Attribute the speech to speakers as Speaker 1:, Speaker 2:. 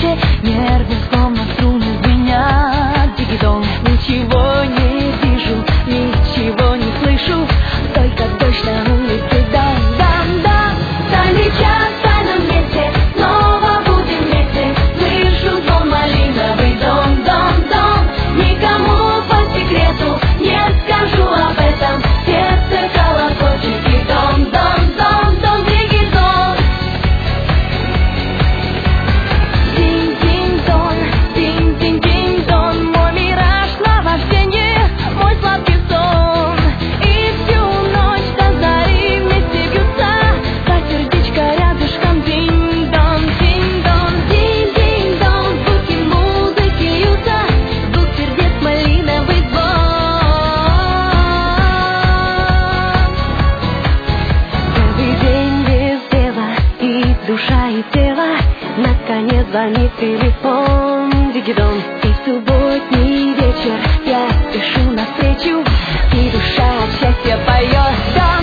Speaker 1: свете. Нервы словно струны звенят. Дигидон. Ничего не вижу, ничего не слышу, только дождь на улице. Дам-дам-дам. Тайный час в тайном месте, снова будем вместе. Слышу звон малиновый, дом-дом-дом. Никому по секрету не скажу об этом. Сердце колокольчик и дом-дом-дом-дом. Дигидон. Динь-динь-дон, динь-динь-динь-дон. Мой мираж, наваждение, мой сладкий сон. И всю ночь до зари вместе бьются два сердечка рядышком. Динь-дон, динь-дон, динь-динь-дон. Звуки музыки льются, звук сердец малиновый звон. Первый день без дела, и душа, и тело. Наконец звонит телефон. Дигидон. И субботний вечер, я спешу навстречу, и душа от счастья поет.